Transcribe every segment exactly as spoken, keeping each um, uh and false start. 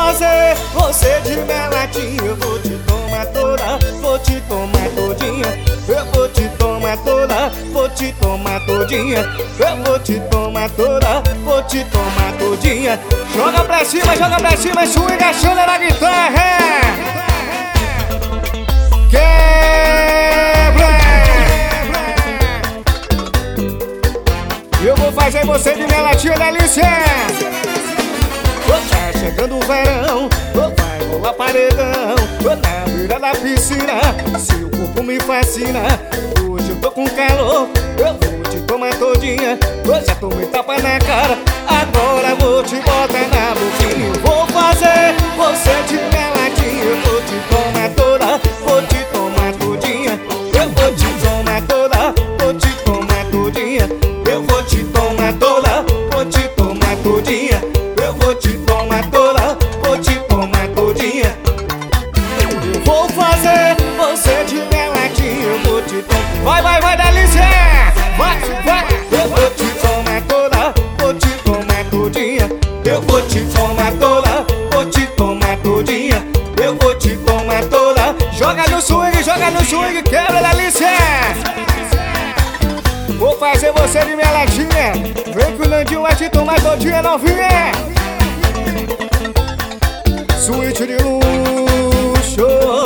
fazer você de meladinha. Eu vou te tomar toda, vou te tomar todinha. Eu vou te tomar toda, vou te tomar todinha. Eu vou te tomar toda, vou te tomar todinha. Joga pra cima, joga pra cima, swing achando na guitarra. Quebra! Eu vou fazer você de meladinha, delícia. Tá chegando o verão, vai rolar paredão. Na beira da piscina, seu corpo me fascina. Hoje eu tô com calor, eu vou te tomar todinha. Eu já tomei tapa na cara, agora vou te botar na boquinha. Vou fazer você de meladinha. Eu vou te tomar toda, vou te tomar todinha. Eu vou te tomar toda, vou te tomar todinha. Eu vou te tomar toda, vou te tomar todinha. Eu vou te tomar toda, vou te tomar todinha. Eu vou fazer você de meladinha. Eu vou te tomar. Vai, vai, vai, delícia! Vai, vai! Eu vou te tomar toda, vou te tomar todinha. Eu vou te tomar toda, vou te tomar todinha. Eu vou te tomar toda. Joga no swing, joga no swing, quebra, delícia! Vou fazer você de meladinha. Vem que o Nandinho vai te tomar todinha, novinha. Suíte de luxo.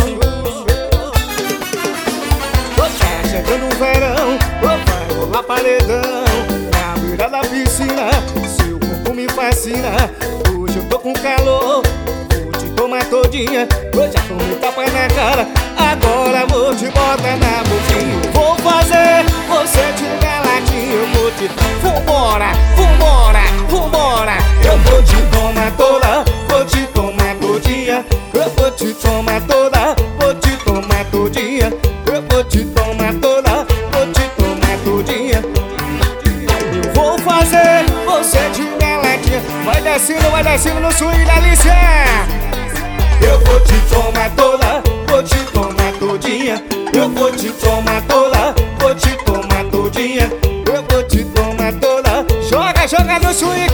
Tá chegando o verão, vai rolar paredão. Na beira da piscina, seu corpo me fascina. Hoje eu tô com calor, vou te tomar todinha. Eu já tomei tapa na cara, agora vou te botar na boquinha. Vou fazer você de meladinha. Eu vou te... Vambora, vambora, vambora. Eu vou te tomar toda, vou te tomar todinha. Eu vou te tomar toda, vou te tomar todinha. Eu vou te tomar toda, vou te tomar todinha. Eu vou fazer você de meladinha. Vai descendo, vai descendo no swing, delícia. Eu vou te tomar toda, vou te tomar todinha. Eu vou te tomar toda, vou te tomar todinha. Eu vou te tomar toda. Joga, joga no swing.